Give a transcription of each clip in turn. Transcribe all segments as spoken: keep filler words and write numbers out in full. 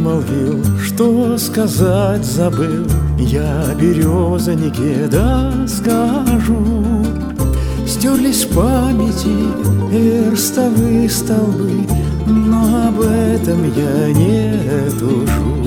вымолвил, что сказать забыл. Я березанике да скажу. Стерлись в памяти верстовые столбы, но об этом я не тужу.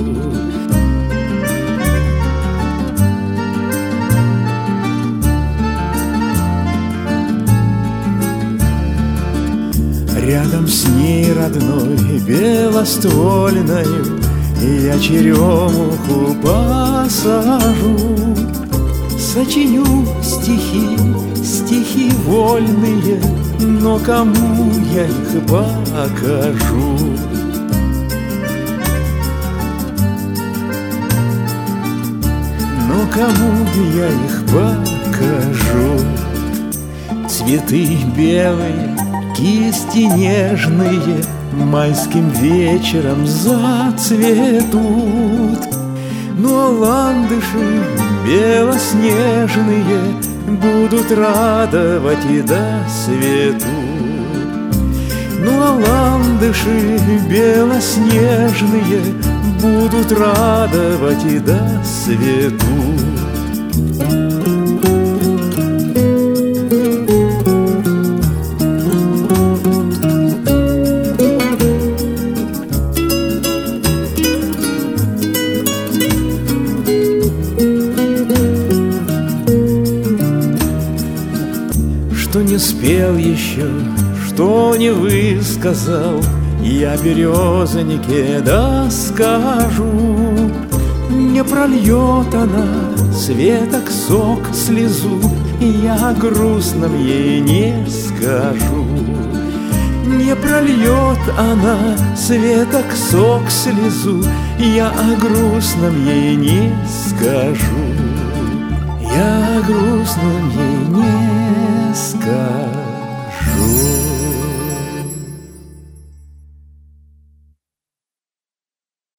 Рядом с ней родной белоствольною я черемуху посажу. Сочиню стихи, стихи вольные, но кому я их покажу? Но кому я их покажу? Цветы белые, кисти нежные майским вечером зацветут, но ландыши белоснежные будут радовать и досветут. Ну а ландыши белоснежные будут радовать и досветут. Что не спел еще, что не высказал, я березанике да скажу. Не прольет она светок сок слезу, я о грустном ей не скажу. Не прольет она светок сок слезу, я о грустном ей не скажу. Я о грустном ей не